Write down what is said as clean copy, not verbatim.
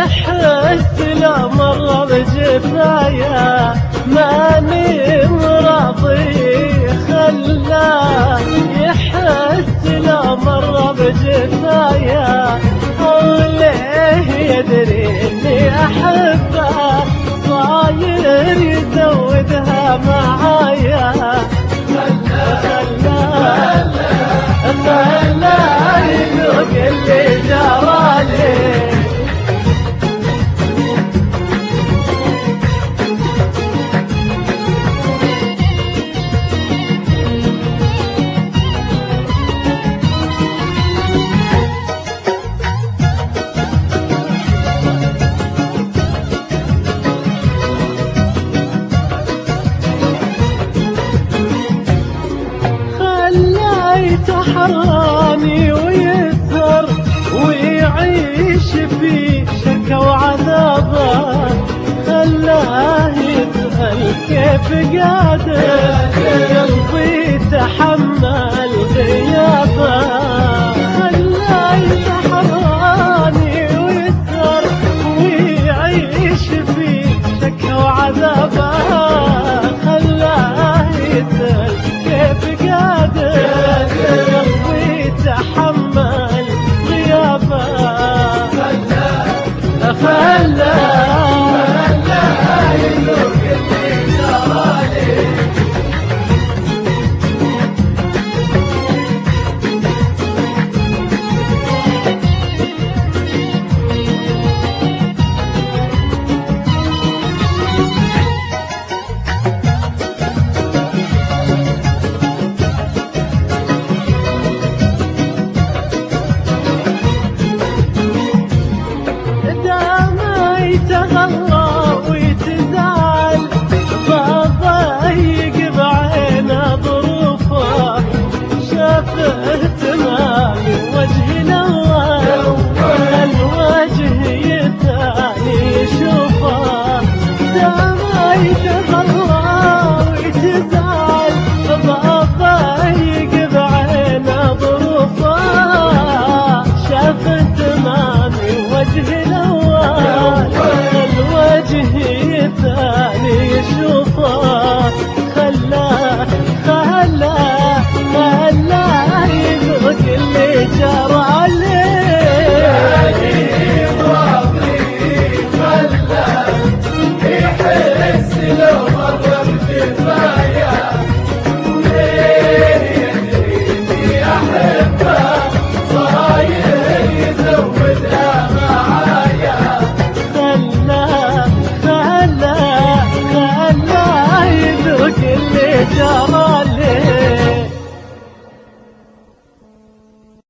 يحس لو مر بجفايا ماني مراضي خلاه يحس لو مر بجفايا وليه يدري اني احبه صاير يزودها معايا خلاه يذوق اللي جرالي يتحراني ويسهر ويعيش في شكا وعذابه خلاه يسأل كيف قادر قلبي يتحمل غيابه خلاه يتحراني ويسهر ويعيش في شكا وعذابه خلاه يسأل كيف قادر تحمل غيابه خلاه يذوق اللي جرالي يتغرى ويتزعل ضيق بعينه ظروفه شافه تمامي وجه الاول الوجه يثاني يشوفه دام يتغرى ويتزعل ضيق بعينه ظروفه شافه تمامي وجه الاول الوجه الثاني يشوفه خلاه